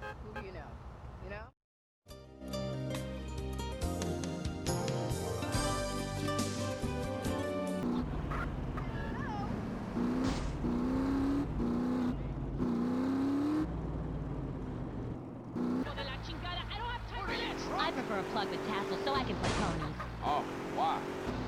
Who do you know? You know? I prefer a plug with tassels so I can play ponies. Oh, why?